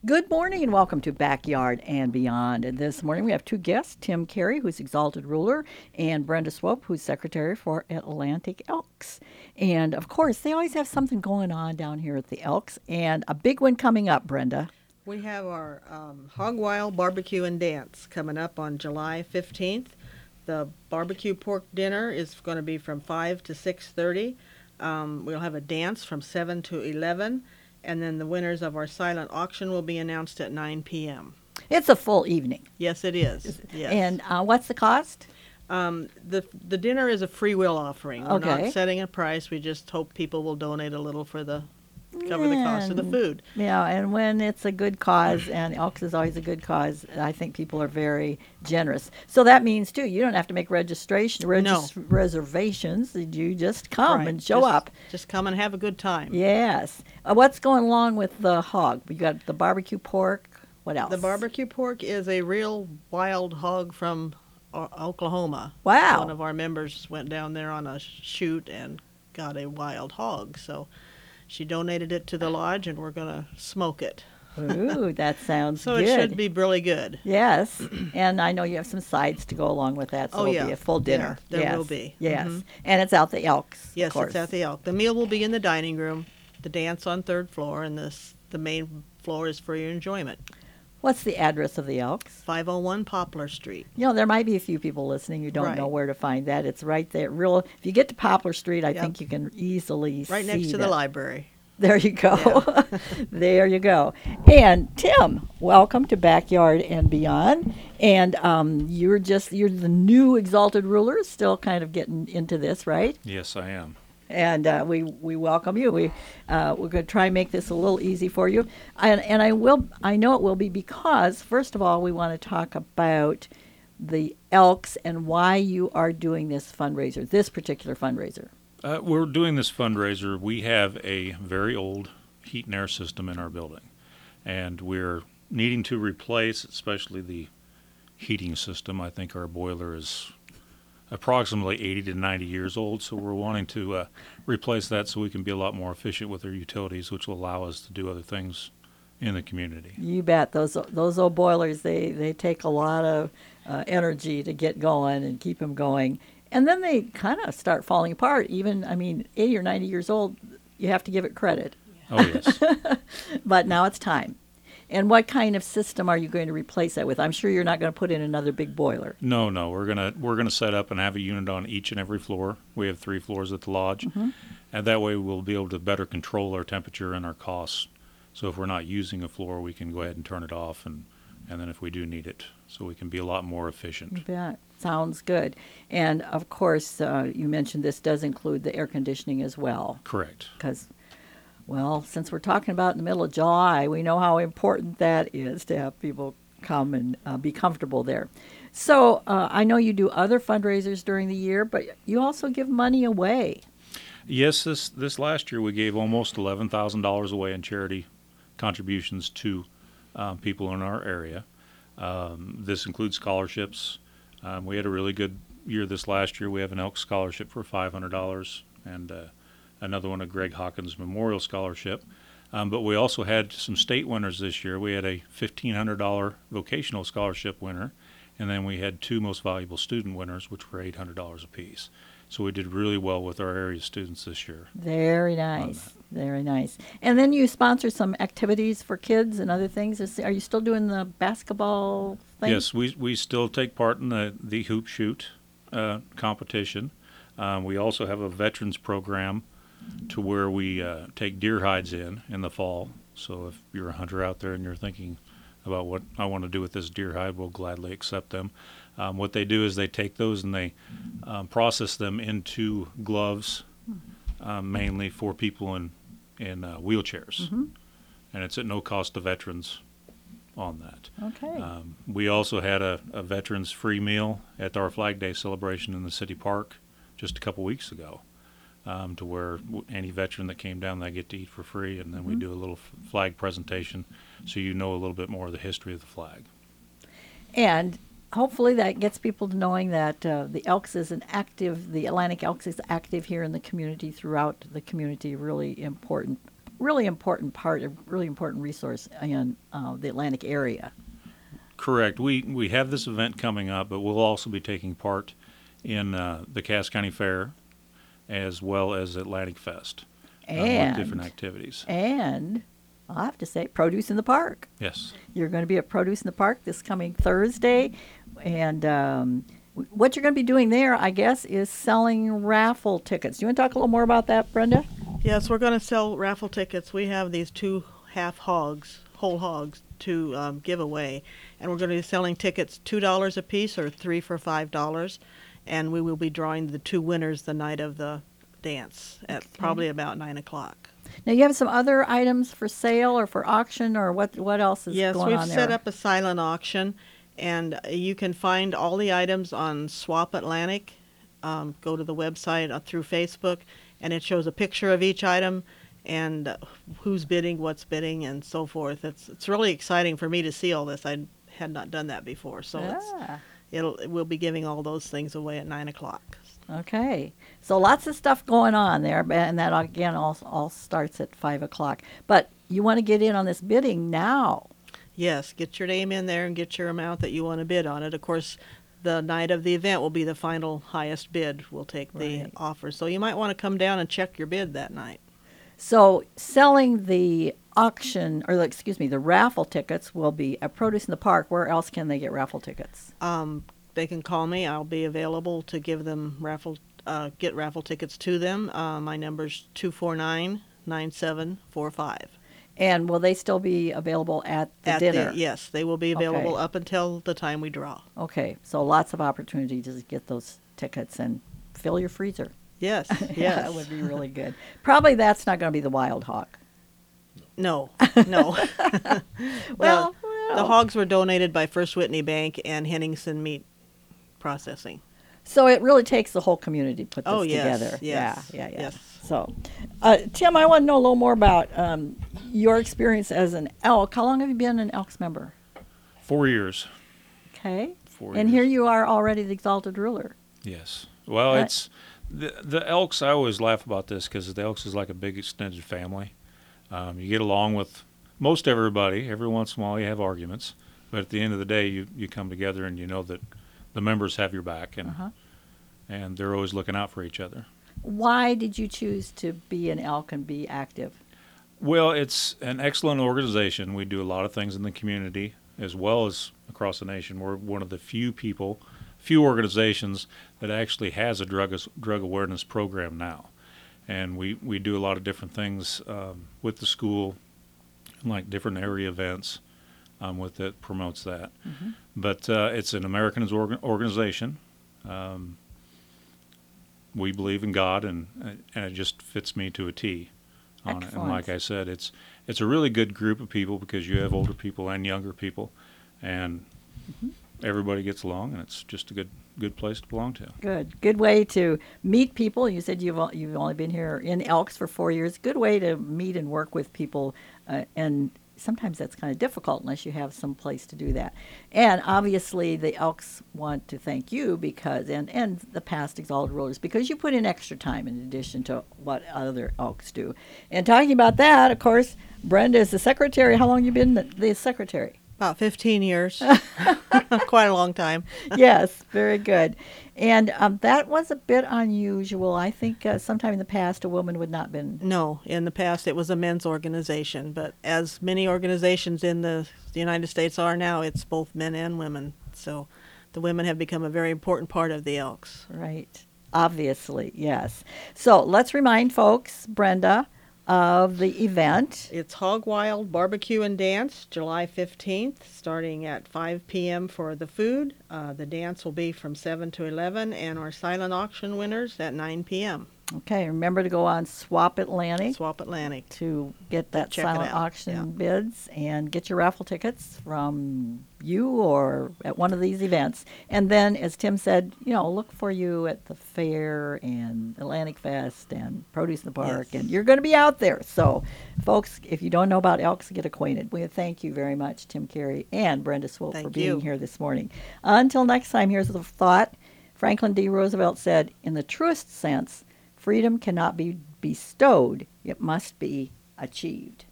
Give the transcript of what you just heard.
Good morning and welcome to Backyard and Beyond. And this morning we have two guests, Tim Carey, who's Exalted Ruler, and Brenda Swope, who's Secretary for Atlantic Elks. And of course, they always have something going on down here at the Elks, and a big one coming up, Brenda. We have our Hog Wild Barbecue and Dance coming up on July 15th. The barbecue pork dinner is going to be from 5 to 6:30. We'll have a dance from 7 to 11, and then the winners of our silent auction will be announced at 9 p.m. It's a full evening. Yes, it is. Yes. And what's the cost? The dinner is a free will offering. We're Okay. not setting a price. We just hope people will donate a little for the cover the cost of the And- food. Yeah, and when it's a good cause, and Elks is always a good cause, I think people are very generous. So that means, too, you don't have to make reservations. You just come Right. and show Just- up. Just come and have a good time. Yes. What's going along with the hog? You got the barbecue pork. What else? The barbecue pork is a real wild hog from Oklahoma. Wow. One of our members went down there on a shoot and got a wild hog. So she donated it to the lodge, and we're going to smoke it. Ooh, that sounds So good. it should be really good. Yes, and I know you have some sides to go along with that, so Oh, it'll yeah. be a full dinner. Yeah, there yes. will be. Yes, Mhm. and it's out the Elks. Yes, of course. it's at the Elk. The meal will be in the dining room, the dance on third floor, and the main floor is for your enjoyment. What's the address of the Elks? 501 Poplar Street. You know, there might be a few people listening who don't Right. know where to find that. It's right there. If you get to Poplar Street, I Yep. think you can easily Right see next to the that. library. There you go. There you go. And Tim, welcome to Backyard and Beyond. And you're the new Exalted Ruler, still kind of getting into this, right? Yes, I am. And we welcome you. We're going to try and make this a little easy for you. And I know it will be, because first of all, we want to talk about the Elks and why you are doing this fundraiser, this particular fundraiser. We're doing this fundraiser. We have a very old heat and air system in our building, and we're needing to replace, especially the heating system. I think our boiler is approximately 80 to 90 years old, so we're wanting to replace that so we can be a lot more efficient with our utilities, which will allow us to do other things in the community. You bet. Those old boilers, they take a lot of energy to get going and keep them going. And then they kind of start falling apart. Even, 80 or 90 years old, you have to give it credit. Oh, yes. But now it's time. And what kind of system are you going to replace that with? I'm sure you're not going to put in another big boiler. No, we're gonna set up and have a unit on each and every floor. We have 3 floors at the lodge, and that way we'll be able to better control our temperature and our costs. So if we're not using a floor, we can go ahead and turn it off, and then if we do need it, so we can be a lot more efficient. You bet. Sounds good. And of course, you mentioned this does include the air conditioning as well. Correct. Because, well, since we're talking about in the middle of July, we know how important that is to have people come and be comfortable there. So I know you do other fundraisers during the year, but you also give money away. Yes, this last year we gave almost $11,000 away in charity contributions to people in our area. This includes scholarships. We had a really good year this last year. We have an Elk Scholarship for $500 and another one, a Greg Hawkins Memorial Scholarship. But we also had some state winners this year. We had a $1,500 vocational scholarship winner, and then we had 2 most valuable student winners, which were $800 apiece. So we did really well with our area students this year. Very nice. Very nice. And then you sponsor some activities for kids and other things. Are you still doing the basketball thing? Yes, we still take part in the hoop shoot competition. We also have a veterans program to where we take deer hides in the fall. So if you're a hunter out there and you're thinking about what I want to do with this deer hide, we'll gladly accept them. What they do is they take those and they process them into gloves, mainly for people in wheelchairs. And it's at no cost to veterans on that. Okay. We also had a veterans free meal at our Flag Day celebration in the city park just a couple weeks ago, to where any veteran that came down, they get to eat for free, and then we do a little flag presentation so you know a little bit more of the history of the flag. And hopefully that gets people to knowing that the Atlantic Elks is active here in the community, throughout the community, really important really important part, a really important resource in the Atlantic area. Correct. We have this event coming up, but we'll also be taking part in the Cass County Fair as well as Atlantic Fest with different activities. And I'll have to say, Produce in the Park. Yes. You're going to be at Produce in the Park this coming Thursday. And what you're going to be doing there, I guess, is selling raffle tickets. Do you want to talk a little more about that, Brenda? Yes, we're going to sell raffle tickets. We have these 2 whole hogs to give away, and we're going to be selling tickets $2 a piece or 3 for $5, and we will be drawing the 2 winners the night of the dance at probably about 9 o'clock. Now, you have some other items for sale or for auction, or what else is Yes, going we've on there? set up a silent auction, and you can find all the items on Swap Atlantic. Go to the website through Facebook, and it shows a picture of each item and who's bidding, what's bidding, and so forth. It's really exciting for me to see all this. I had not done that before, so we'll be giving all those things away at 9 o'clock. Okay. So lots of stuff going on there, and that, again, all starts at 5 o'clock. But you want to get in on this bidding now. Yes, get your name in there and get your amount that you want to bid on it. Of course, the night of the event will be the final highest bid. We'll take the offer. So you might want to come down and check your bid that night. So selling the auction, or the raffle tickets will be at Produce in the Park. Where else can they get raffle tickets? They can call me. I'll be available to give them get raffle tickets to them. My number's 249-9745. And will they still be available at the dinner? Yes, they will be available up until the time we draw. Okay, so lots of opportunity to get those tickets and fill your freezer. Yes, Yeah, yes. that would be really good. Probably that's not going to be the Wild Hog. No. Well, the hogs were donated by First Whitney Bank and Henningsen Meat Processing. so it really takes the whole community to put this yes, together. yes, Yeah. yes. So, Tim, I want to know a little more about your experience as an Elk. How long have you been an Elks member? 4 years. Okay. 4 And years. here you are already the Exalted Ruler. Yes. Well, Right. it's the Elks. I always laugh about this because the Elks is like a big extended family. You get along with most everybody. Every once in a while you have arguments, but at the end of the day, you come together and you know that the members have your back and they're always looking out for each other. Why did you choose to be an Elk and be active? Well, it's an excellent organization. We do a lot of things in the community as well as across the nation. We're one of the few organizations that actually has a drug awareness program now. And we do a lot of different things with the school, like different area events with it promotes that. But it's an American organization. We believe in God, and it just fits me to a T on it. And Excellent. like I said, it's a really good group of people because you have older people and younger people, and everybody gets along, and it's just a good place to belong to. Good way to meet people. You said you've only been here in Elks for 4 years. Good way to meet and work with people, and sometimes that's kind of difficult unless you have some place to do that. And obviously, the Elks want to thank you because, and the past Exalted Rulers, because you put in extra time in addition to what other Elks do. And talking about that, of course, Brenda is the secretary. How long have you been the secretary? About 15 years. Quite a long time. Yes, very good. And that was a bit unusual. I think sometime in the past a woman would not been. No, in the past it was a men's organization, but as many organizations in the United States are now, it's both men and women. So the women have become a very important part of the Elks. Right. Obviously, yes. So let's remind folks, Brenda, of the event. It's Hog Wild Barbecue and Dance, July 15th, starting at 5 p.m. for the food. The dance will be from 7 to 11, and our silent auction winners at 9 p.m. Okay, remember to go on Swap Atlantic Swap Atlantic. to get that Check it silent out, auction yeah. bids and get your raffle tickets from you or at one of these events. And then, as Tim said, look for you at the fair and Atlantic Fest and Produce in the Park, Yes. and you're going to be out there. So, folks, if you don't know about Elks, get acquainted. We thank you very much, Tim Carey and Brenda Swope, for Thank being you. here this morning. Until next time, here's the thought. Franklin D. Roosevelt said, in the truest sense, freedom cannot be bestowed, it must be achieved.